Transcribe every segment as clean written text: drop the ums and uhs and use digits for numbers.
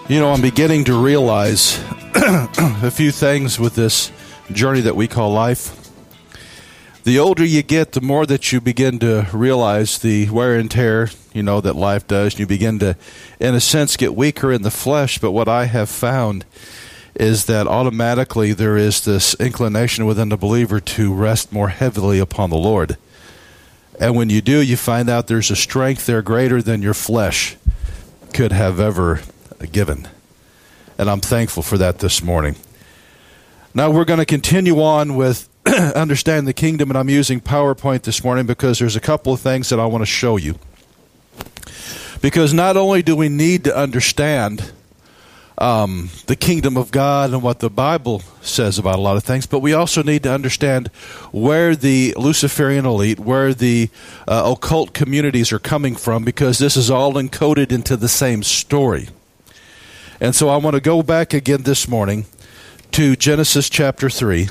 You know, I'm beginning to realize a few things with this journey that we call life. The older you get, the more that you begin to realize the wear and tear, that life does. You begin to, in a sense, get weaker in the flesh. But what I have found is that automatically there is this inclination within the believer to rest more heavily upon the Lord. And when you do, you find out there's a strength there greater than your flesh could have ever given. And I'm thankful for that this morning. Now we're going to continue on with understanding the kingdom, and I'm using PowerPoint this morning because there's a couple of things that I want to show you. Because not only do we need to understand the kingdom of God and what the Bible says about a lot of things, but we also need to understand where the Luciferian elite, where the occult communities are coming from, because this is all encoded into the same story. And so I want to go back again this morning to Genesis chapter 3,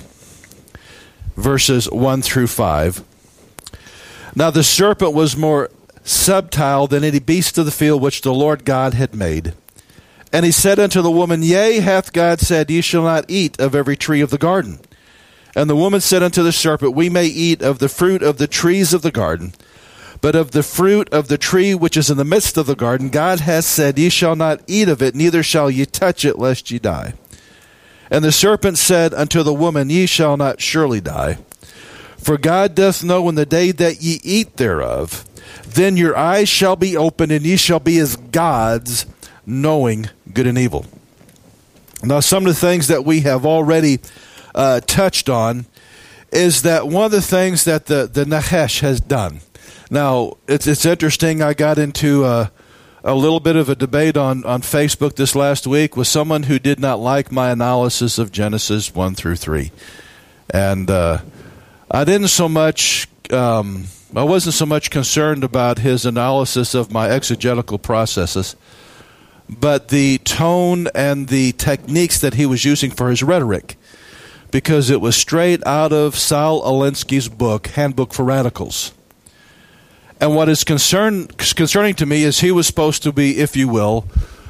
verses 1 through 5. Now the serpent was more subtile than any beast of the field which the Lord God had made. And he said unto the woman, Yea, hath God said, Ye shall not eat of every tree of the garden. And the woman said unto the serpent, We may eat of the fruit of the trees of the garden, but of the fruit of the tree which is in the midst of the garden, God hath said, Ye shall not eat of it, neither shall ye touch it, lest ye die. And the serpent said unto the woman, Ye shall not surely die. For God doth know in the day that ye eat thereof, then your eyes shall be opened, and ye shall be as gods, knowing good and evil. Now, some of the things that we have already touched on is that one of the things that the Nachash has done. Now, it's interesting. I got into a little bit of a debate on Facebook this last week with someone who did not like my analysis of Genesis 1 through 3. And I didn't so much, I wasn't so much concerned about his analysis of my exegetical processes, but the tone and the techniques that he was using for his rhetoric, because it was straight out of Saul Alinsky's book, Handbook for Radicals. And what is concerning to me is he was supposed to be, if you will,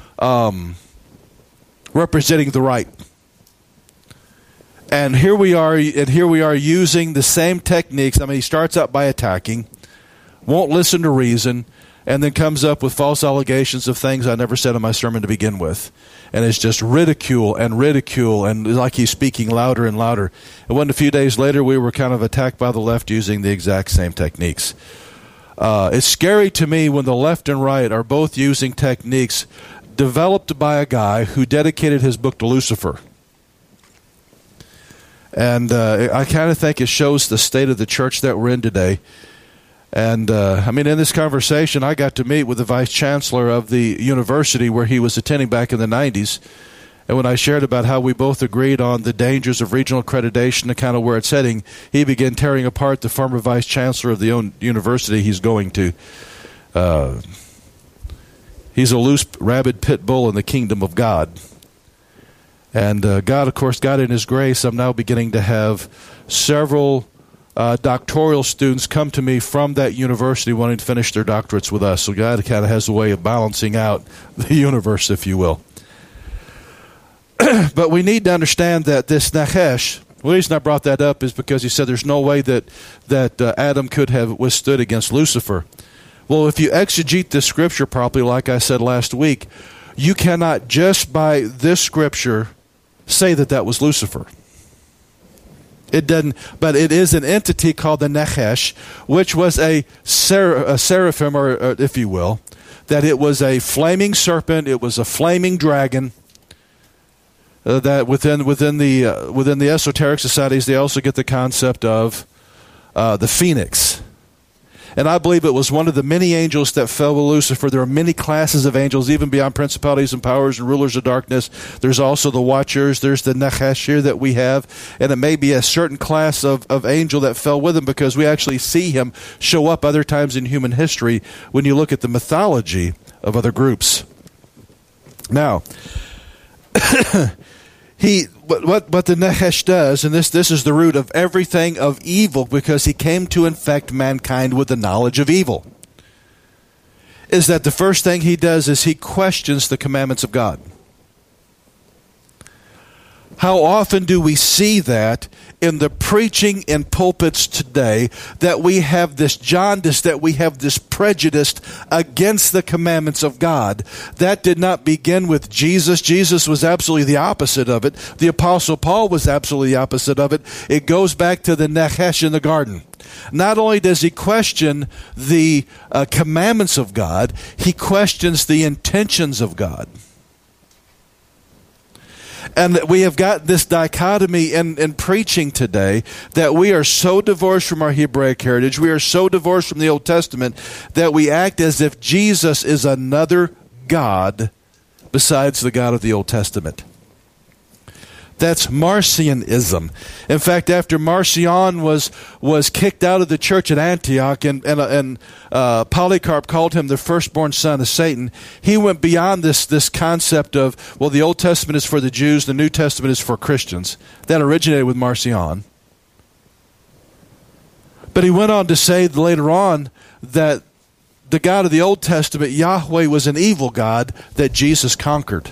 representing the right. And here we are using the same techniques. I mean, he starts out by attacking, won't listen to reason, and then comes up with false allegations of things I never said in my sermon to begin with. And it's just ridicule, and like he's speaking louder and louder. And when a few days later we were kind of attacked by the left using the exact same techniques. It's scary to me when the left and right are both using techniques developed by a guy who dedicated his book to Lucifer. And I kind of think it shows the state of the church that we're in today. And, in this conversation, I got to meet with the vice chancellor of the university where he was attending back in the 90s. And when I shared about how we both agreed on the dangers of regional accreditation and kind of where it's heading, he began tearing apart the former vice chancellor of the own university he's going to. He's a loose, rabid pit bull in the kingdom of God. And God, of course, God in His grace, I'm now beginning to have several doctoral students come to me from that university wanting to finish their doctorates with us. So God kind of has a way of balancing out the universe, if you will. But we need to understand that this Nachash, the reason I brought that up is because he said there's no way that Adam could have withstood against Lucifer. Well, if you exegete this scripture properly, like I said last week, you cannot just by this scripture say that was Lucifer. It doesn't, but it is an entity called the Nachash, which was a seraphim, or if you will, that it was a flaming serpent, it was a flaming dragon. That within the esoteric societies, they also get the concept of the phoenix. And I believe it was one of the many angels that fell with Lucifer. There are many classes of angels, even beyond principalities and powers and rulers of darkness. There's also the watchers. There's the Nachashir that we have. And it may be a certain class of angel that fell with him, because we actually see him show up other times in human history when you look at the mythology of other groups. Now, what the Nachash does, and this is the root of everything of evil, because he came to infect mankind with the knowledge of evil, is that the first thing he does is he questions the commandments of God. How often do we see that in the preaching in pulpits today, that we have this jaundice, that we have this prejudice against the commandments of God? That did not begin with Jesus. Jesus was absolutely the opposite of it. The Apostle Paul was absolutely the opposite of it. It goes back to the Nachash in the garden. Not only does he question the commandments of God, he questions the intentions of God. And we have got this dichotomy in preaching today, that we are so divorced from our Hebraic heritage, we are so divorced from the Old Testament, that we act as if Jesus is another God besides the God of the Old Testament. That's Marcionism. In fact, after Marcion was kicked out of the church at Antioch, and Polycarp called him the firstborn son of Satan, he went beyond this concept of, well, the Old Testament is for the Jews, the New Testament is for Christians. That originated with Marcion. But he went on to say later on that the God of the Old Testament, Yahweh, was an evil God that Jesus conquered.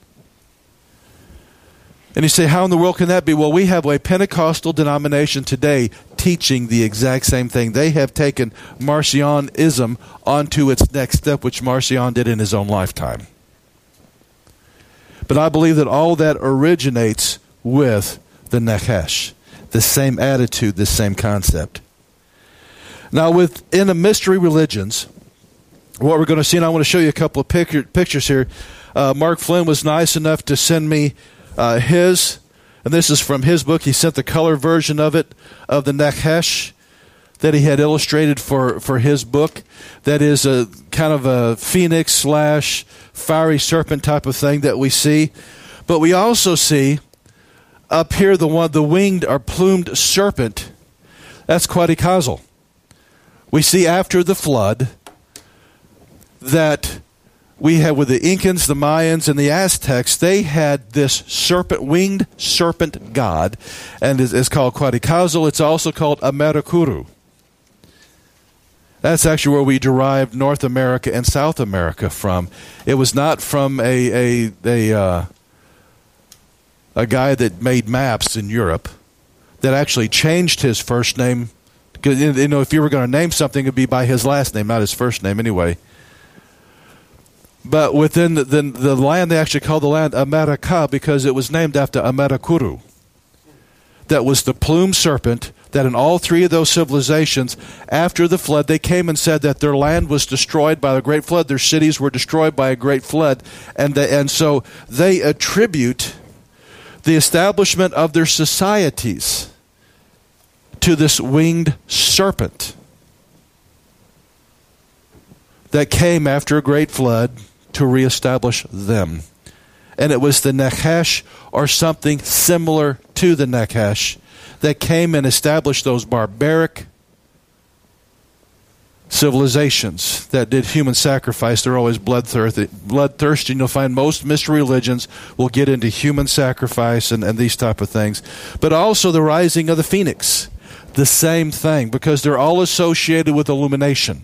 And you say, how in the world can that be? Well, we have a Pentecostal denomination today teaching the exact same thing. They have taken Marcionism onto its next step, which Marcion did in his own lifetime. But I believe that all that originates with the Nachash, the same attitude, the same concept. Now, within the mystery religions, what we're going to see, and I want to show you a couple of pictures here. Mark Flynn was nice enough to send me and this is from his book. He sent the color version of it, of the Nachash, that he had illustrated for his book. That is a kind of a phoenix / fiery serpent type of thing that we see. But we also see up here the winged or plumed serpent. That's Quetzalcoatl. We see after the flood that we have, with the Incans, the Mayans, and the Aztecs, they had this winged serpent god, and it's called Quetzalcoatl. It's also called Ameracuru. That's actually where we derived North America and South America from. It was not from a guy that made maps in Europe that actually changed his first name. Because, you know, if you were going to name something, it would be by his last name, not his first name anyway. But within the land, they actually called the land America because it was named after Ameracuru. That was the plumed serpent that in all three of those civilizations, after the flood, they came and said that their land was destroyed by the great flood. Their cities were destroyed by a great flood. And so they attribute the establishment of their societies to this winged serpent that came after a great flood to reestablish them. And it was the Nachash, or something similar to the Nachash, that came and established those barbaric civilizations that did human sacrifice. They're always bloodthirsty. And you'll find most mystery religions will get into human sacrifice and these type of things. But also the rising of the phoenix. The same thing, because they're all associated with illumination.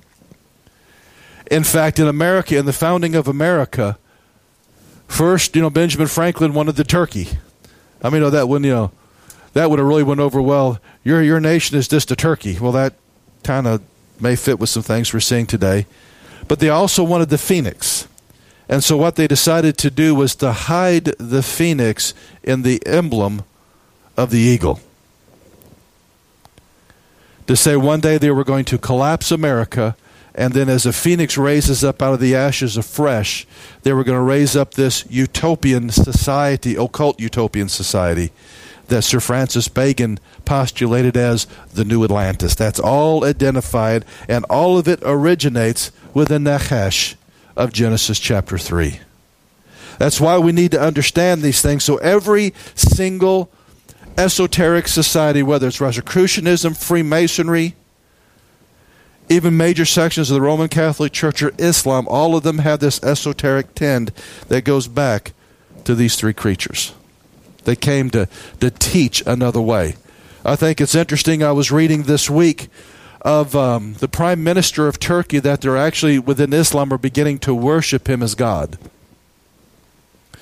In fact, in America, in the founding of America, first, Benjamin Franklin wanted the turkey. I mean, that would have really went over well. Your nation is just a turkey. Well, that kind of may fit with some things we're seeing today. But they also wanted the phoenix. And so what they decided to do was to hide the phoenix in the emblem of the eagle. To say one day they were going to collapse America, and then as a phoenix raises up out of the ashes afresh, they were going to raise up this utopian society, occult utopian society, that Sir Francis Bacon postulated as the New Atlantis. That's all identified, and all of it originates with the Nachash of Genesis chapter 3. That's why we need to understand these things. So every single esoteric society, whether it's Rosicrucianism, Freemasonry, even major sections of the Roman Catholic Church or Islam, all of them have this esoteric tend that goes back to these three creatures. They came to teach another way. I think it's interesting, I was reading this week of the Prime Minister of Turkey, that they're actually, within Islam, are beginning to worship him as God.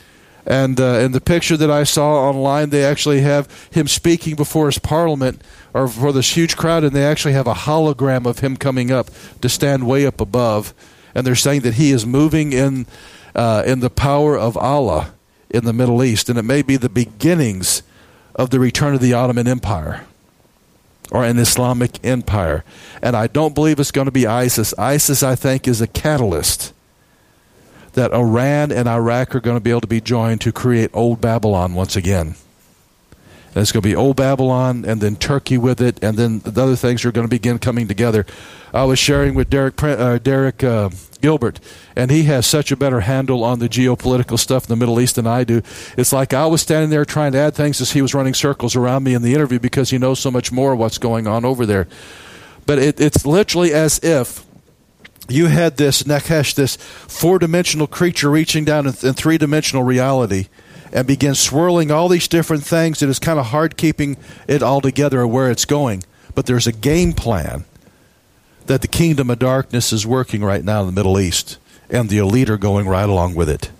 And in the picture that I saw online, they actually have him speaking before his parliament or for this huge crowd, and they actually have a hologram of him coming up to stand way up above. And they're saying that he is moving in the power of Allah in the Middle East, and it may be the beginnings of the return of the Ottoman Empire or an Islamic empire. And I don't believe it's going to be ISIS. ISIS, I think, is a catalyst that Iran and Iraq are going to be able to be joined to create Old Babylon once again. And it's going to be Old Babylon and then Turkey with it, and then the other things are going to begin coming together. I was sharing with Derek Gilbert, and he has such a better handle on the geopolitical stuff in the Middle East than I do. It's like I was standing there trying to add things as he was running circles around me in the interview because he knows so much more of what's going on over there. But it's literally as if you had this Nechesh, this four-dimensional creature reaching down in three-dimensional reality and begin swirling all these different things. It is kind of hard keeping it all together or where it's going. But there's a game plan that the kingdom of darkness is working right now in the Middle East, and the elite are going right along with it.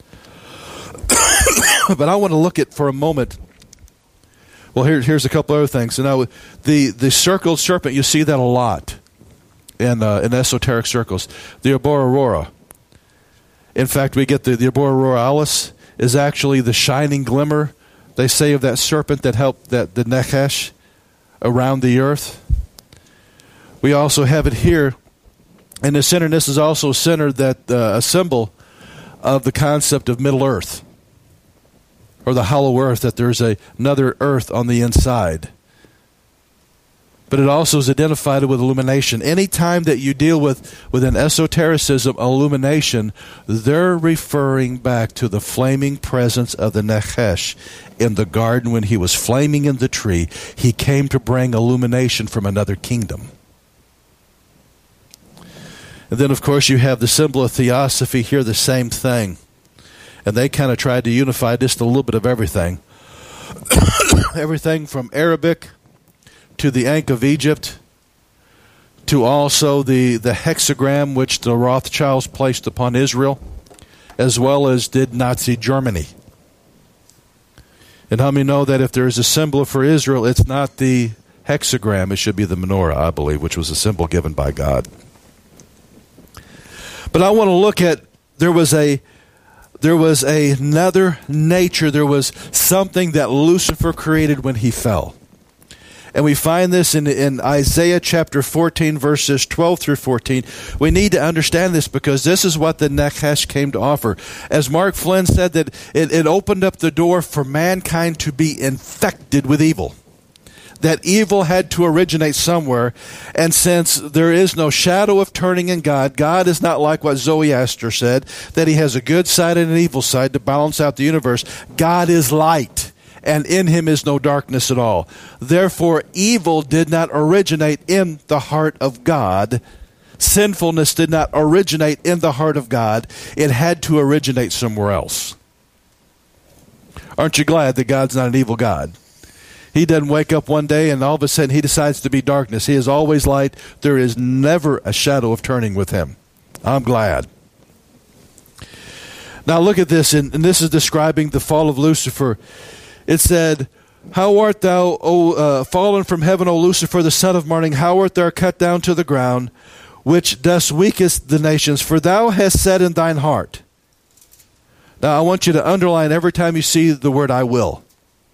But I want to look at for a moment. Well, here's a couple other things. So now, the circled serpent, you see that a lot in esoteric circles. The Abora Aurora. In fact, we get the Abora Auroralis is actually the shining glimmer, they say, of that serpent that helped the Nechesh around the earth. We also have it here. In the center, this is also centered that a symbol of the concept of Middle Earth, or the hollow earth, that there's another earth on the inside. But it also is identified with illumination. Any time that you deal with an esotericism, illumination, they're referring back to the flaming presence of the Nechesh in the garden when he was flaming in the tree. He came to bring illumination from another kingdom. And then, of course, you have the symbol of theosophy here, the same thing. And they kind of tried to unify just a little bit of everything. Everything from Arabic to the Ankh of Egypt, to also the hexagram which the Rothschilds placed upon Israel, as well as did Nazi Germany. And how many know that if there is a symbol for Israel, it's not the hexagram, it should be the menorah, I believe, which was a symbol given by God. But I want to look at, there was another nature, there was something that Lucifer created when he fell. And we find this in Isaiah chapter 14, verses 12 through 14. We need to understand this because this is what the Nechesh came to offer. As Mark Flynn said, that it opened up the door for mankind to be infected with evil. That evil had to originate somewhere. And since there is no shadow of turning in God, God is not like what Zoroaster said, that he has a good side and an evil side to balance out the universe. God is light, and in him is no darkness at all. Therefore, evil did not originate in the heart of God. Sinfulness did not originate in the heart of God. It had to originate somewhere else. Aren't you glad that God's not an evil God? He doesn't wake up one day and all of a sudden he decides to be darkness. He is always light. There is never a shadow of turning with him. I'm glad. Now look at this, and this is describing the fall of Lucifer. It said, "How art thou, fallen from heaven, O Lucifer, the son of morning? How art thou cut down to the ground, which dost weakest the nations? For thou hast said in thine heart." Now I want you to underline every time you see the word "I will."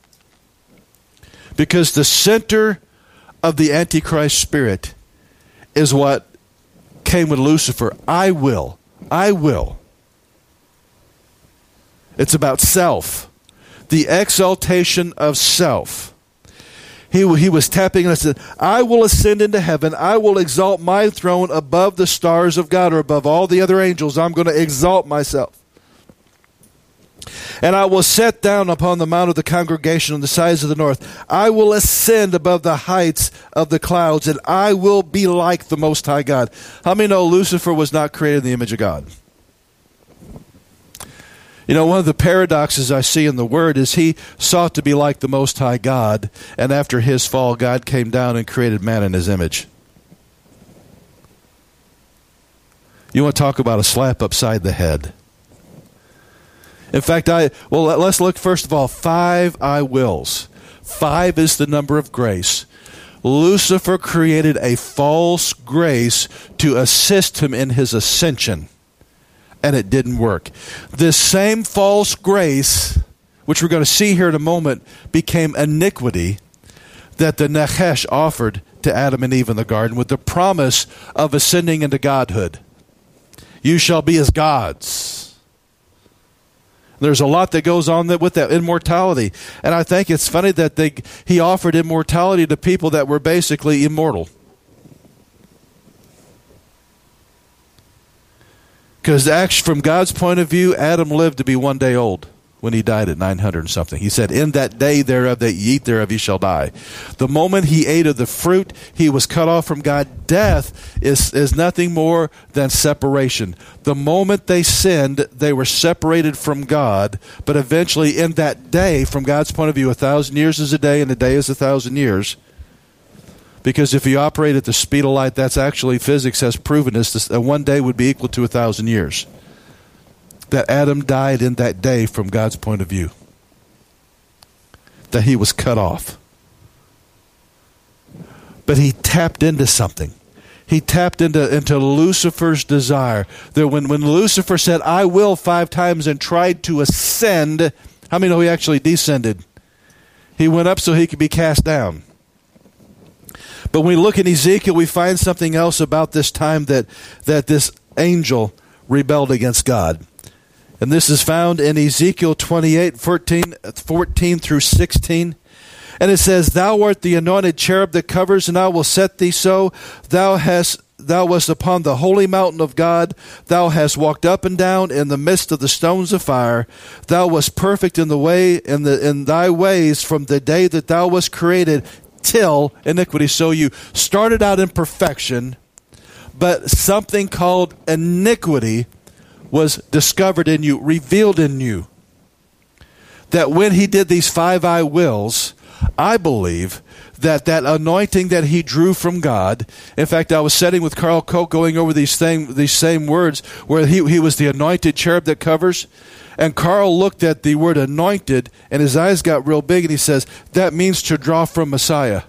Because the center of the Antichrist spirit is what came with Lucifer. I will. I will. It's about self. The exaltation of self. He was tapping and said, "I will ascend into heaven. I will exalt my throne above the stars of God," or above all the other angels. I'm going to exalt myself. "And I will set down upon the mount of the congregation on the sides of the north. I will ascend above the heights of the clouds, and I will be like the Most High God." How many know Lucifer was not created in the image of God? You know, one of the paradoxes I see in the Word is he sought to be like the Most High God, and after his fall, God came down and created man in his image. You want to talk about a slap upside the head. In fact, let's look first of all, 5 I wills. 5 is the number of grace. Lucifer created a false grace to assist him in his ascension, and it didn't work. This same false grace, which we're going to see here in a moment, became iniquity that the Nachash offered to Adam and Eve in the garden with the promise of ascending into godhood. You shall be as gods. There's a lot that goes on with that immortality. And I think it's funny that he offered immortality to people that were basically immortal. Because actually, from God's point of view, Adam lived to be 1 day old when he died at 900 and something. He said, in that day thereof that ye eat thereof, ye shall die. The moment he ate of the fruit, he was cut off from God. Death is nothing more than separation. The moment they sinned, they were separated from God. But eventually, in that day, from God's point of view, 1,000 years is a day, and a day is 1,000 years. Because if you operate at the speed of light, that's actually, physics has proven this, 1 day would be equal to 1,000 years. That Adam died in that day from God's point of view. That he was cut off. But he tapped into something. He tapped into Lucifer's desire. That when Lucifer said, I will 5 times and tried to ascend, how many know he actually descended? He went up so he could be cast down. But when we look in Ezekiel, we find something else about this time that this angel rebelled against God. And this is found in Ezekiel 28, 14 through 16. And it says, Thou art the anointed cherub that covers, and I will set thee so. Thou wast upon the holy mountain of God. Thou hast walked up and down in the midst of the stones of fire. Thou wast perfect in thy ways from the day that thou wast created till iniquity. So you started out in perfection, but something called iniquity was discovered in you, revealed in you. That when he did these 5 I wills, I believe that anointing that he drew from God. In fact, I was sitting with Carl Koch going over these same words where he was the anointed cherub that covers. And Carl looked at the word anointed and his eyes got real big and he says, that means to draw from Messiah.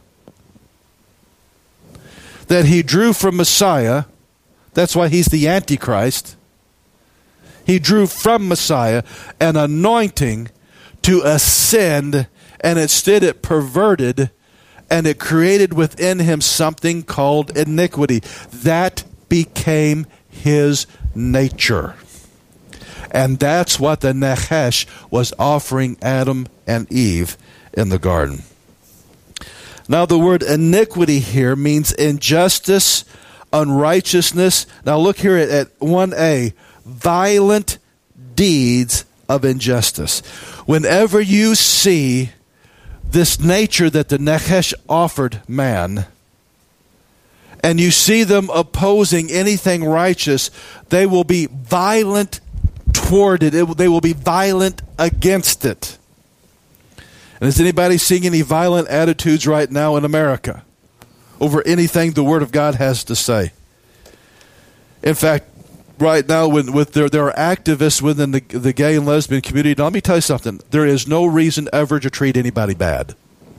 That he drew from Messiah. That's why he's the Antichrist. He drew from Messiah an anointing to ascend, and instead it perverted, and it created within him something called iniquity. That became his nature. And that's what the Nachash was offering Adam and Eve in the garden. Now the word iniquity here means injustice, unrighteousness. Now look here at 1a. Violent deeds of injustice. Whenever you see this nature that the Nachash offered man, and you see them opposing anything righteous, they will be violent toward it. They will be violent against it. And is anybody seeing any violent attitudes right now in America over anything the Word of God has to say? In fact, right now, there are activists within the gay and lesbian community. Now, let me tell you something. There is no reason ever to treat anybody bad.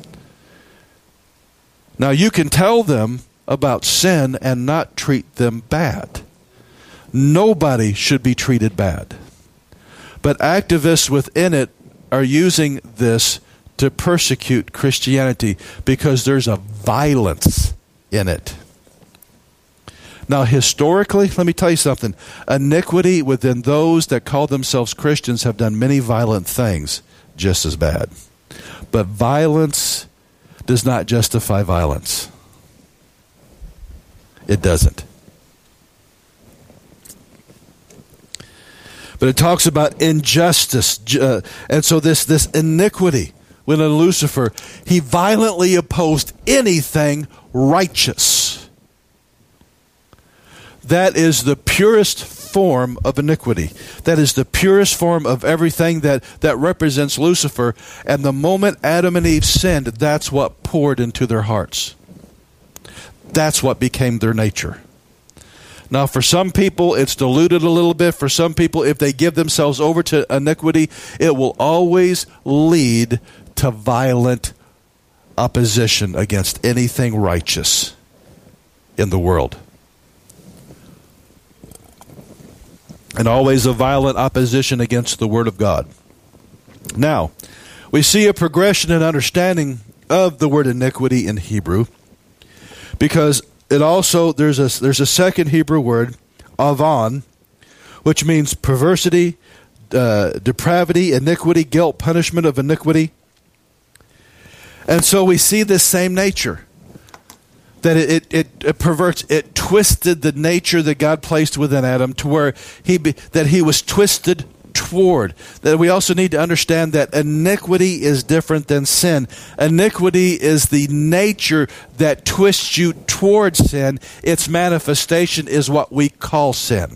Now, you can tell them about sin and not treat them bad. Nobody should be treated bad. But activists within it are using this to persecute Christianity because there's a violence in it. Now, historically, let me tell you something. Iniquity within those that call themselves Christians have done many violent things just as bad. But violence does not justify violence. It doesn't. But it talks about injustice. And so this iniquity within Lucifer, he violently opposed anything righteous. That is the purest form of iniquity. That is the purest form of everything that represents Lucifer. And the moment Adam and Eve sinned, that's what poured into their hearts. That's what became their nature. Now, for some people, it's diluted a little bit. For some people, if they give themselves over to iniquity, it will always lead to violent opposition against anything righteous in the world. And always a violent opposition against the Word of God. Now, we see a progression in understanding of the word iniquity in Hebrew, because it also, there's a second Hebrew word, avon, which means perversity, depravity, iniquity, guilt, punishment of iniquity. And so we see this same nature, that it perverts, it twisted the nature that God placed within Adam to where he was twisted toward. That we also need to understand that iniquity is different than sin. Iniquity is the nature that twists you towards sin. Its manifestation is what we call sin.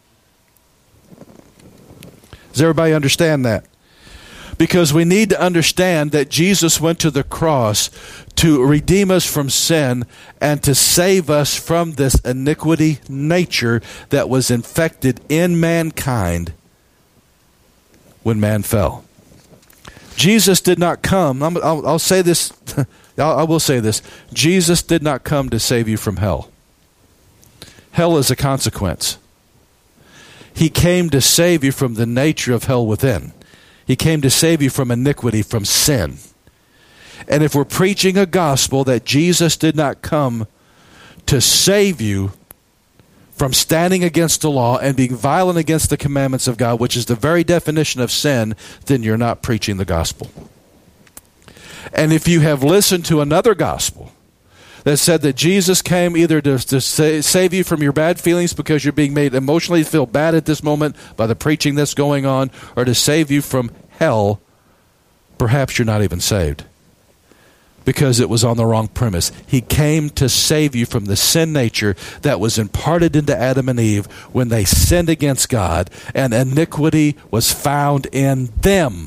Does everybody understand that? Because we need to understand that Jesus went to the cross to redeem us from sin and to save us from this iniquity nature that was infected in mankind when man fell. Jesus did not come, I'll say this, I will say this, Jesus did not come to save you from hell. Hell is a consequence. He came to save you from the nature of hell within. He came to save you from iniquity, from sin. And if we're preaching a gospel that Jesus did not come to save you from standing against the law and being violent against the commandments of God, which is the very definition of sin, then you're not preaching the gospel. And if you have listened to another gospel that said that Jesus came either to save you from your bad feelings because you're being made emotionally feel bad at this moment by the preaching that's going on, or to save you from hell, perhaps you're not even saved, because it was on the wrong premise. He came to save you from the sin nature that was imparted into Adam and Eve when they sinned against God, and iniquity was found in them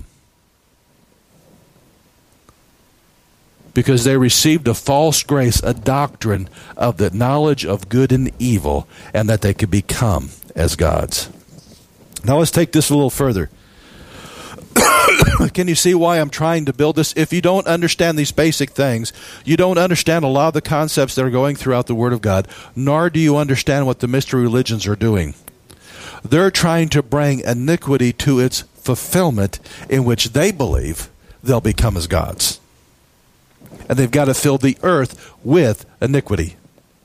because they received a false grace, a doctrine of the knowledge of good and evil, and that they could become as gods. Now let's take this a little further. Can you see why I'm trying to build this? If you don't understand these basic things, you don't understand a lot of the concepts that are going throughout the Word of God, nor do you understand what the mystery religions are doing. They're trying to bring iniquity to its fulfillment, in which they believe they'll become as gods. And they've got to fill the earth with iniquity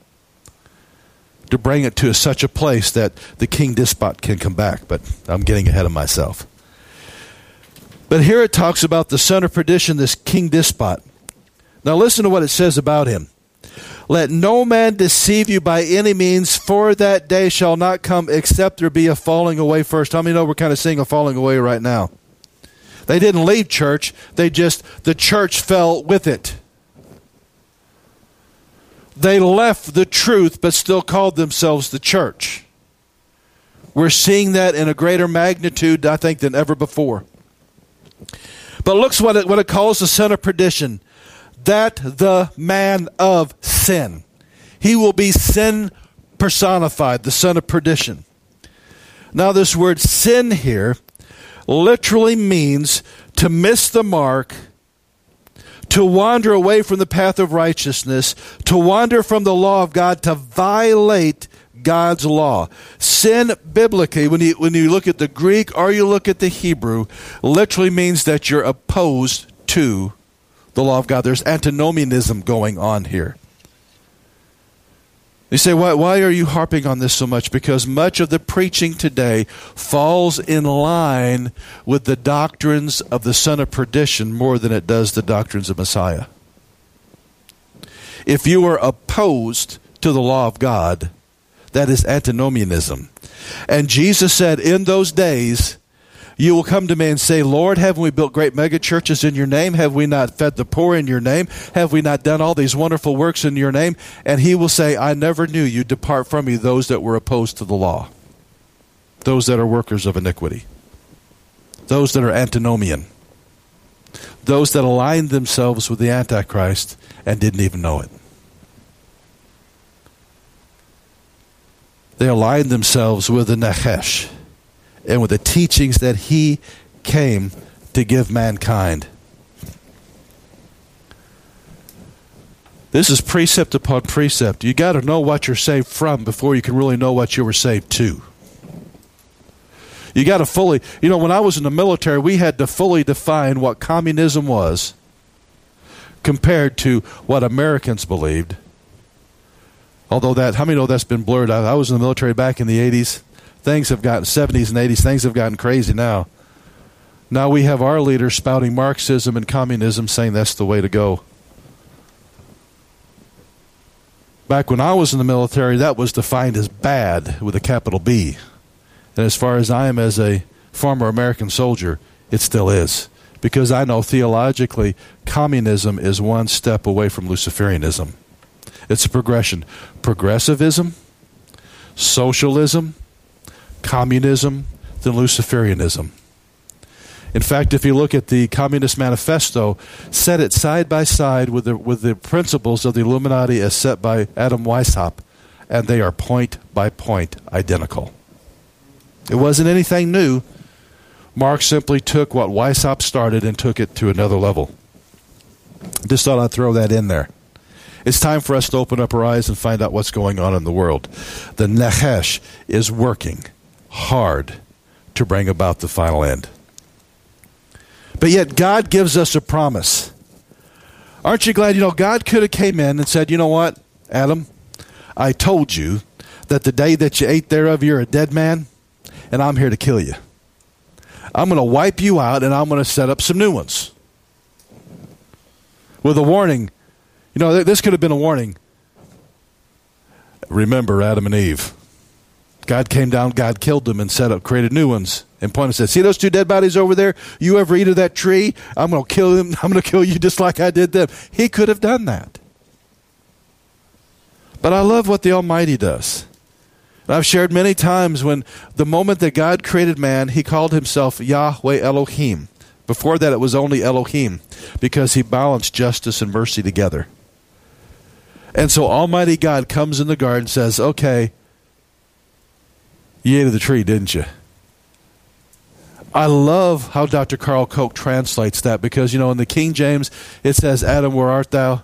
to bring it to such a place that the king despot can come back. But I'm getting ahead of myself. But here it talks about the son of perdition, this king despot. Now listen to what it says about him. Let no man deceive you by any means, for that day shall not come except there be a falling away first. How many know we're kind of seeing a falling away right now? They didn't leave church. The church fell with it. They left the truth but still called themselves the church. We're seeing that in a greater magnitude, I think, than ever before. But look what it calls the son of perdition. That the man of sin. He will be sin personified, the son of perdition. Now this word sin here literally means to miss the mark, to wander away from the path of righteousness, to wander from the law of God, to violate God's law. Sin biblically, when you look at the Greek or you look at the Hebrew, literally means that you're opposed to the law of God. There's antinomianism going on here. You say, why are you harping on this so much? Because much of the preaching today falls in line with the doctrines of the son of perdition more than it does the doctrines of Messiah. If you are opposed to the law of God, that is antinomianism. And Jesus said, in those days, you will come to me and say, Lord, haven't we built great mega churches in your name? Have we not fed the poor in your name? Have we not done all these wonderful works in your name? And he will say, I never knew you. Depart from me, those that were opposed to the law. Those that are workers of iniquity. Those that are antinomian. Those that aligned themselves with the Antichrist and didn't even know it. They aligned themselves with the Nachash and with the teachings that he came to give mankind. This is precept upon precept. You got to know what you're saved from before you can really know what you were saved to. You got to fully, when I was in the military, we had to fully define what communism was compared to what Americans believed. Although how many know that's been blurred? I was in the military back in the 80s. Things have gotten, 70s and 80s, things have gotten crazy now. Now we have our leaders spouting Marxism and communism, saying that's the way to go. Back when I was in the military, that was defined as bad with a capital B. And as far as I am as a former American soldier, it still is. Because I know theologically, communism is one step away from Luciferianism. It's a progression. Progressivism, socialism, communism, then Luciferianism. In fact, if you look at the Communist Manifesto, set it side by side with the principles of the Illuminati as set by Adam Weishaupt, and they are point by point identical. It wasn't anything new. Marx simply took what Weishaupt started and took it to another level. Just thought I'd throw that in there. It's time for us to open up our eyes and find out what's going on in the world. The Nachash is working hard to bring about the final end. But yet God gives us a promise. Aren't you glad? God could have came in and said, you know what, Adam, I told you that the day that you ate thereof, you're a dead man, and I'm here to kill you. I'm going to wipe you out, and I'm going to set up some new ones. With a warning. This could have been a warning. Remember Adam and Eve. God came down, God killed them and created new ones. And pointed and said, see those two dead bodies over there? You ever eat of that tree? I'm going to kill them. I'm going to kill you just like I did them. He could have done that. But I love what the Almighty does. And I've shared many times when the moment that God created man, he called himself Yahweh Elohim. Before that, it was only Elohim because he balanced justice and mercy together. And so Almighty God comes in the garden and says, okay, you ate of the tree, didn't you? I love how Dr. Carl Koch translates that because, in the King James, it says, Adam, where art thou?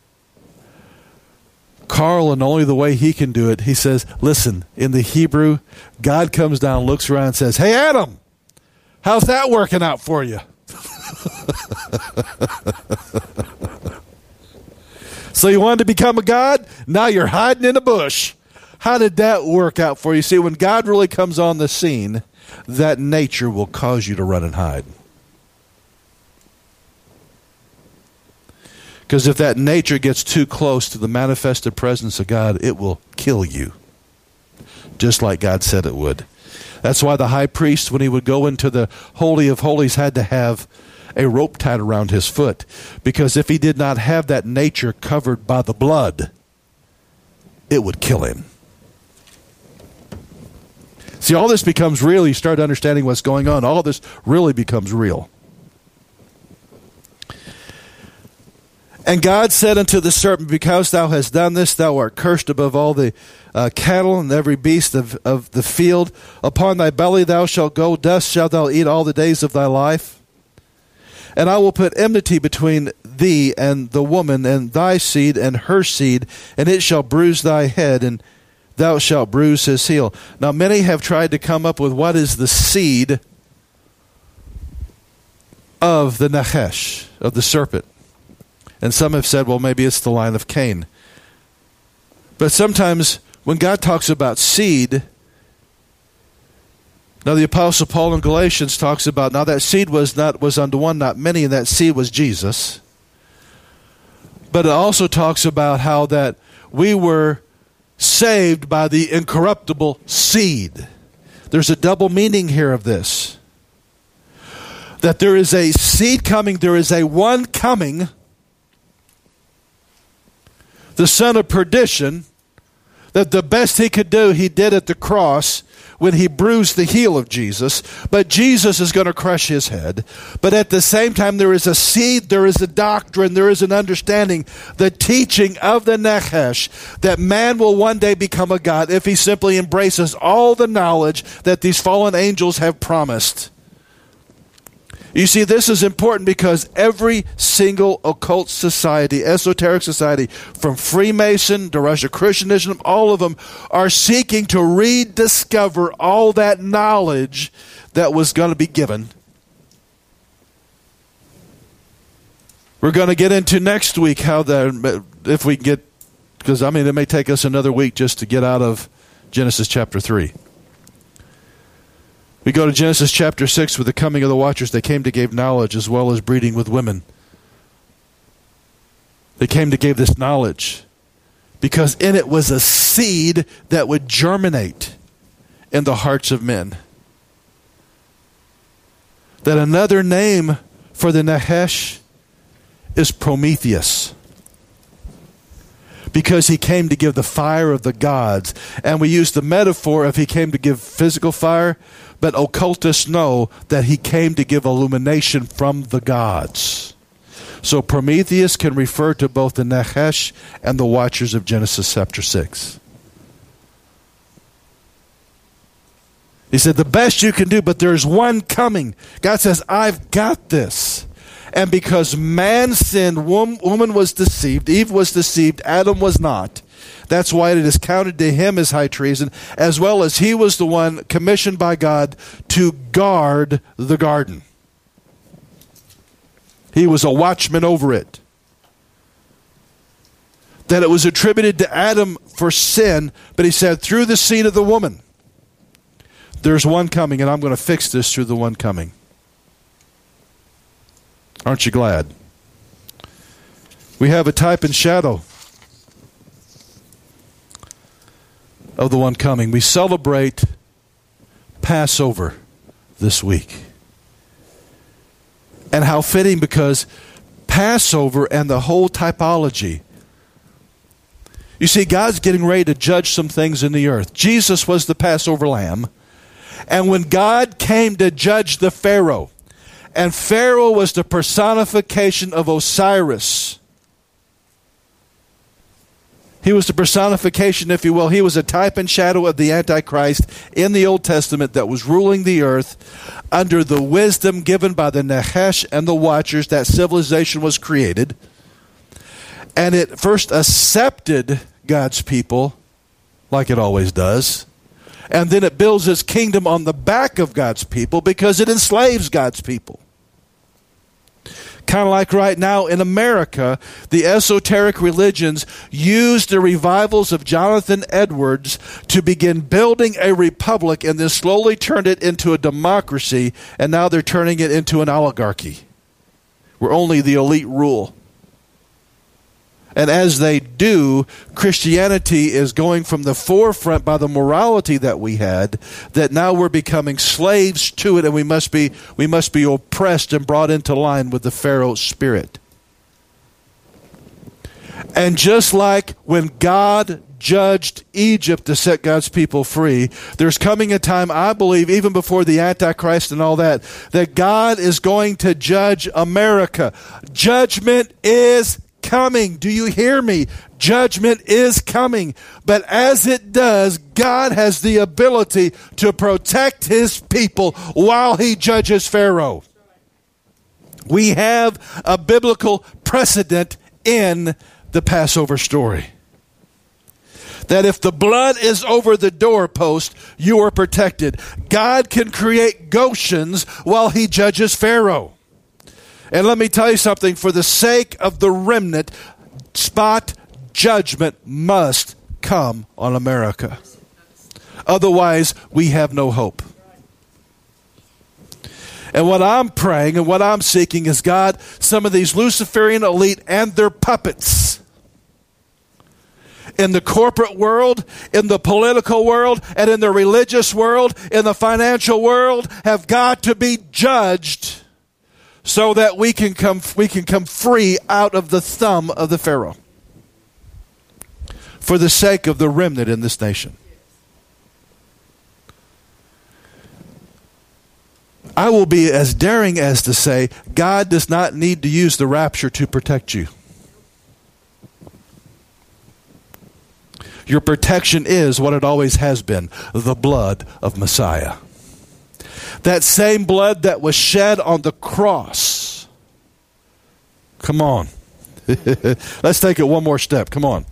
Carl, and only the way he can do it, he says, listen, in the Hebrew, God comes down, looks around, and says, hey, Adam, how's that working out for you? So you wanted to become a god? Now you're hiding in a bush. How did that work out for you? See, when God really comes on the scene, that nature will cause you to run and hide. Because if that nature gets too close to the manifested presence of God, it will kill you. Just like God said it would. That's why the high priest, when he would go into the Holy of Holies, had to have a rope tied around his foot. Because if he did not have that nature covered by the blood, it would kill him. See, all this becomes real. You start understanding what's going on. All this really becomes real. And God said unto the serpent, because thou hast done this, thou art cursed above all the cattle and every beast of the field. Upon thy belly thou shalt go, dust shalt thou eat all the days of thy life. And I will put enmity between thee and the woman, and thy seed and her seed, and it shall bruise thy head, and thou shalt bruise his heel. Now many have tried to come up with what is the seed of the Nachash, of the serpent. And some have said, well, maybe it's the line of Cain. But sometimes when God talks about seed, now the Apostle Paul in Galatians talks about, now that seed was unto one, not many, and that seed was Jesus. But it also talks about how that we were saved by the incorruptible seed. There's a double meaning here of this. That there is a seed coming, there is a one coming, the son of perdition, that the best he could do, he did at the cross when he bruised the heel of Jesus. But Jesus is going to crush his head. But at the same time, there is a seed, there is a doctrine, there is an understanding, the teaching of the Nachash, that man will one day become a god if he simply embraces all the knowledge that these fallen angels have promised. You see, this is important because every single occult society, esoteric society, from Freemason to Rosicrucianism, all of them are seeking to rediscover all that knowledge that was going to be given. We're going to get into next week how that, if we can get, because it may take us another week just to get out of Genesis chapter 3. We go to Genesis chapter 6 with the coming of the watchers. They came to give knowledge as well as breeding with women. They came to give this knowledge because in it was a seed that would germinate in the hearts of men. That another name for the Nachash is Prometheus, because he came to give the fire of the gods. And we use the metaphor of he came to give physical fire, but occultists know that he came to give illumination from the gods. So Prometheus can refer to both the Nachash and the watchers of Genesis chapter 6. He said, the best you can do, but there's one coming. God says, I've got this. And because man sinned, woman was deceived, Eve was deceived, Adam was not. That's why it is counted to him as high treason, as well as he was the one commissioned by God to guard the garden. He was a watchman over it. That it was attributed to Adam for sin, but he said, through the seed of the woman, there's one coming, and I'm going to fix this through the one coming. Aren't you glad? We have a type and shadow of the one coming. We celebrate Passover this week. And how fitting, because Passover and the whole typology. You see, God's getting ready to judge some things in the earth. Jesus was the Passover lamb. And when God came to judge the Pharaoh, and Pharaoh was the personification of Osiris. He was the personification, if you will. He was a type and shadow of the Antichrist in the Old Testament that was ruling the earth under the wisdom given by the Nachash and the Watchers. That civilization was created. And it first accepted God's people, like it always does. And then it builds its kingdom on the back of God's people because it enslaves God's people. Kind of like right now in America, the esoteric religions used the revivals of Jonathan Edwards to begin building a republic, and then slowly turned it into a democracy, and now they're turning it into an oligarchy where only the elite rule. And as they do, Christianity is going from the forefront by the morality that we had, that now we're becoming slaves to it, and we must be oppressed and brought into line with the Pharaoh spirit. And just like when God judged Egypt to set God's people free, there's coming a time, I believe, even before the Antichrist and all that, that God is going to judge America. Judgment is coming. Do you hear me? Judgment is coming. But as it does, God has the ability to protect his people while he judges Pharaoh. We have a biblical precedent in the Passover story. That if the blood is over the doorpost, you are protected. God can create Goshens while he judges Pharaoh. And let me tell you something, for the sake of the remnant, spot judgment must come on America. Otherwise, we have no hope. And what I'm praying and what I'm seeking is, God, some of these Luciferian elite and their puppets in the corporate world, in the political world, and in the religious world, in the financial world, have got to be judged, so that we can come free out of the thumb of the Pharaoh. for the sake of the remnant in this nation. I will be as daring as to say, God does not need to use the rapture to protect you. Your protection is what it always has been, the blood of Messiah. That same blood that was shed on the cross. Come on. Let's take it one more step. Come on.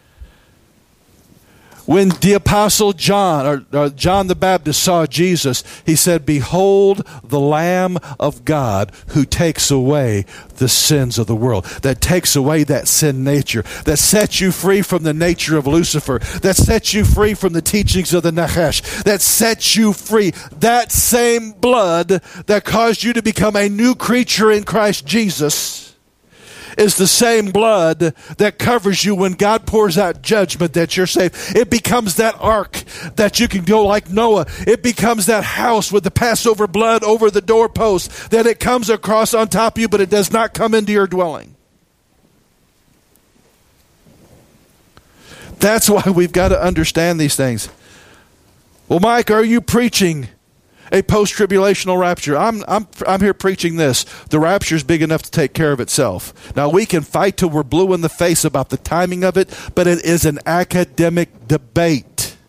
When the apostle John, or John the Baptist saw Jesus, he said, "Behold the Lamb of God who takes away the sins of the world." That takes away that sin nature. That sets you free from the nature of Lucifer. That sets you free from the teachings of the Nachash. That sets you free. That same blood that caused you to become a new creature in Christ Jesus is the same blood that covers you when God pours out judgment, that you're safe. It becomes that ark that you can go like Noah. It becomes that house with the Passover blood over the doorpost, that it comes across on top of you, but it does not come into your dwelling. That's why we've got to understand these things. Well, Mike, are you preaching a post-tribulational rapture? I'm here preaching this. The rapture is big enough to take care of itself. Now, we can fight till we're blue in the face about the timing of it, but it is an academic debate.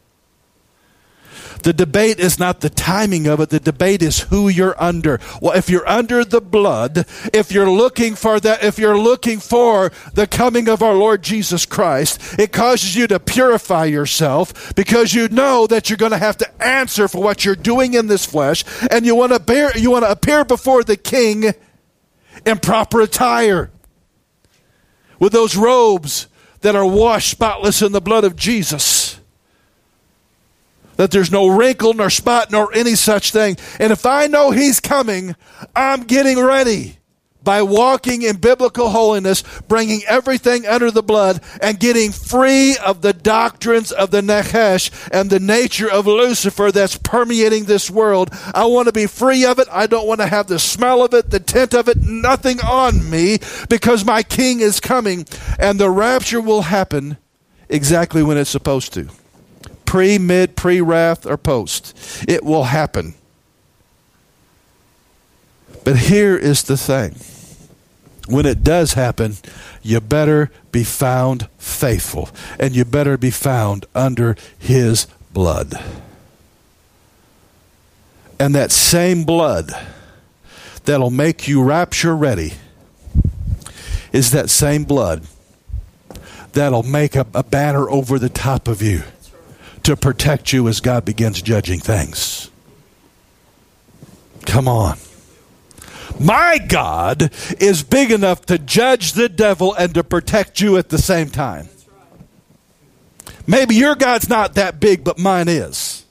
The debate is not the timing of it. The debate is who you're under. Well, if you're under the blood, if you're looking for that, if you're looking for the coming of our Lord Jesus Christ, it causes you to purify yourself because you know that you're going to have to answer for what you're doing in this flesh, and you want to appear before the King in proper attire with those robes that are washed spotless in the blood of Jesus. That there's no wrinkle nor spot nor any such thing. And if I know He's coming, I'm getting ready by walking in biblical holiness, bringing everything under the blood, and getting free of the doctrines of the Nachash and the nature of Lucifer that's permeating this world. I want to be free of it. I don't want to have the smell of it, the tint of it, nothing on me, because my King is coming, and the rapture will happen exactly when it's supposed to. Pre, mid, pre-wrath, or post. It will happen. But here is the thing. When it does happen, you better be found faithful. And you better be found under His blood. And that same blood that'll make you rapture ready is that same blood that'll make a banner over the top of you to protect you as God begins judging things. Come on. My God is big enough to judge the devil and to protect you at the same time. Maybe your God's not that big, but mine is.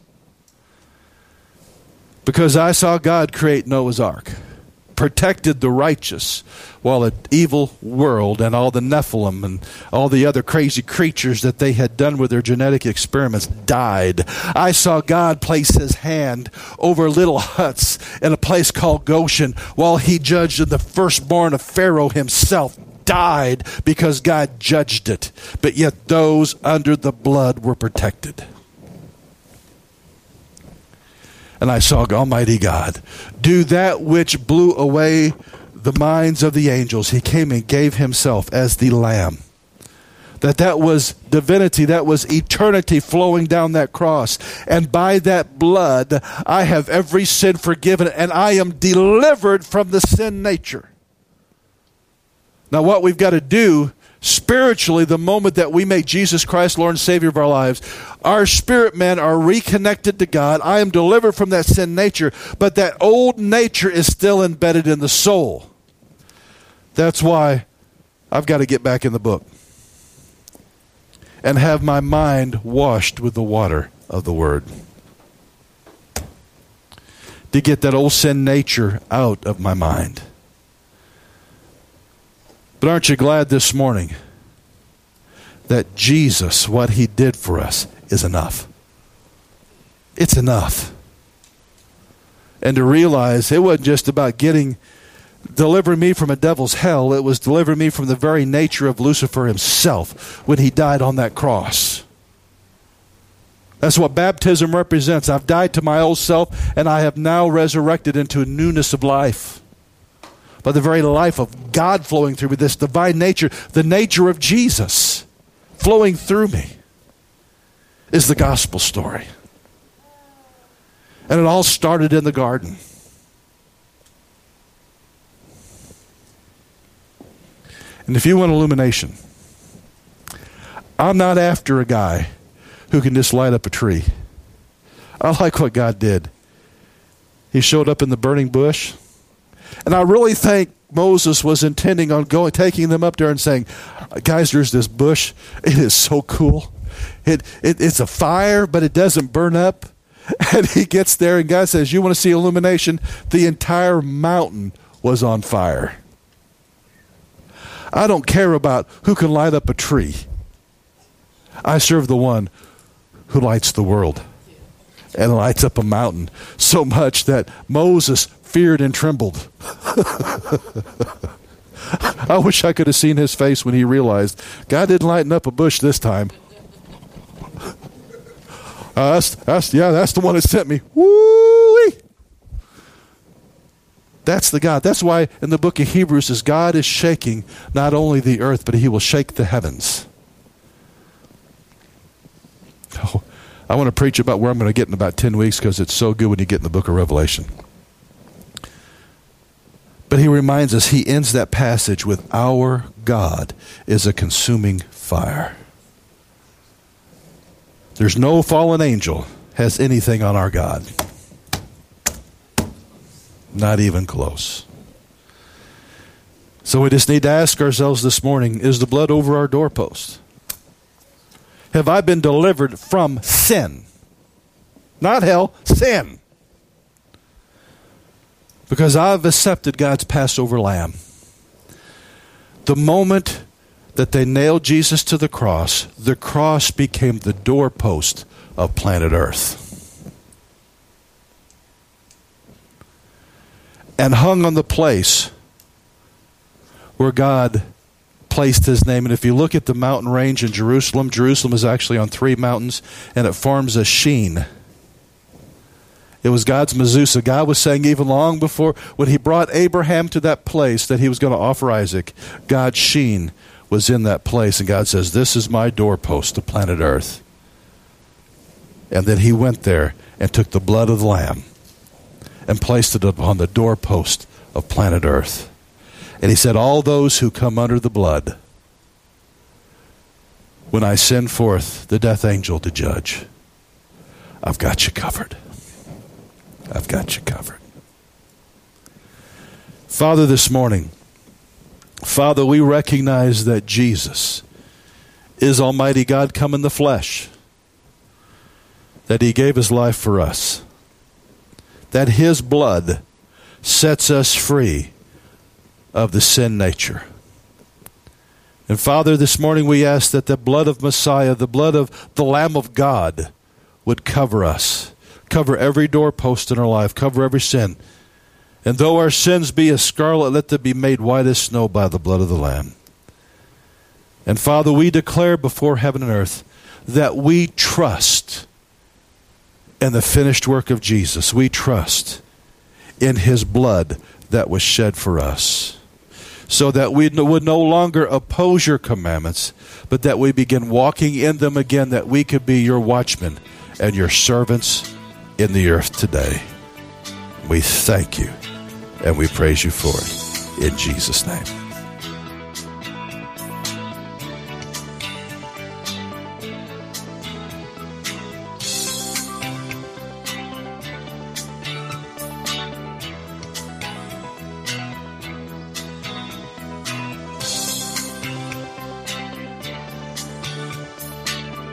Because I saw God create Noah's Ark, protected the righteous, while an evil world and all the Nephilim and all the other crazy creatures that they had done with their genetic experiments died. I saw God place His hand over little huts in a place called Goshen while He judged, and the firstborn of Pharaoh himself died because God judged it. But yet those under the blood were protected. And I saw Almighty God do that which blew away the minds of the angels. He came and gave Himself as the Lamb. That was divinity, that was eternity flowing down that cross. And by that blood, I have every sin forgiven, and I am delivered from the sin nature. Now, what we've got to do spiritually, the moment that we make Jesus Christ Lord and Savior of our lives, our spirit men are reconnected to God. I am delivered from that sin nature, but that old nature is still embedded in the soul. That's why I've got to get back in the book and have my mind washed with the water of the Word to get that old sin nature out of my mind. But aren't you glad this morning that Jesus, what He did for us, is enough? It's enough. And to realize it wasn't just about delivering me from a devil's hell. It was delivering me from the very nature of Lucifer himself when he died on that cross. That's what baptism represents. I've died to my old self, and I have now resurrected into a newness of life. By the very life of God flowing through me, this divine nature, the nature of Jesus flowing through me, is the gospel story. And it all started in the garden. And if you want illumination, I'm not after a guy who can just light up a tree. I like what God did. He showed up in the burning bush. And I really think Moses was intending on taking them up there and saying, guys, there's this bush. It is so cool. It's a fire, but it doesn't burn up. And he gets there, and God says, you want to see illumination? The entire mountain was on fire. I don't care about who can light up a tree. I serve the one who lights the world and lights up a mountain so much that Moses feared and trembled. I wish I could have seen his face when he realized God didn't lighten up a bush this time. That's the one that sent me. Woo-wee! That's the God. That's why in the book of Hebrews says God is shaking not only the earth, but he will shake the heavens. Oh, I want to preach about where I'm going to get in about 10 weeks because it's so good when you get in the book of Revelation. But he reminds us, he ends that passage with, our God is a consuming fire. There's no fallen angel has anything on our God. Not even close. So we just need to ask ourselves this morning, is the blood over our doorpost? Have I been delivered from sin? Not hell, sin. Because I've accepted God's Passover lamb. The moment that they nailed Jesus to the cross became the doorpost of planet Earth. And hung on the place where God placed his name. And if you look at the mountain range in Jerusalem, Jerusalem is actually on 3 mountains, and it forms a sheen. It was God's mezuzah. God was saying even long before, when he brought Abraham to that place that he was going to offer Isaac, God's sheen was in that place. And God says, this is my doorpost to planet Earth. And then he went there and took the blood of the Lamb and placed it upon the doorpost of planet Earth. And he said, all those who come under the blood, when I send forth the death angel to judge, I've got you covered. I've got you covered. Father, this morning, Father, we recognize that Jesus is Almighty God come in the flesh, that he gave his life for us, that his blood sets us free of the sin nature. And Father, this morning we ask that the blood of Messiah, the blood of the Lamb of God, would cover us, cover every doorpost in our life, cover every sin. And though our sins be as scarlet, let them be made white as snow by the blood of the Lamb. And Father, we declare before heaven and earth that we trust in the finished work of Jesus. We trust in his blood that was shed for us, so that we would no longer oppose your commandments, but that we begin walking in them again, that we could be your watchmen and your servants in the earth today. We thank you and we praise you for it. In Jesus' name.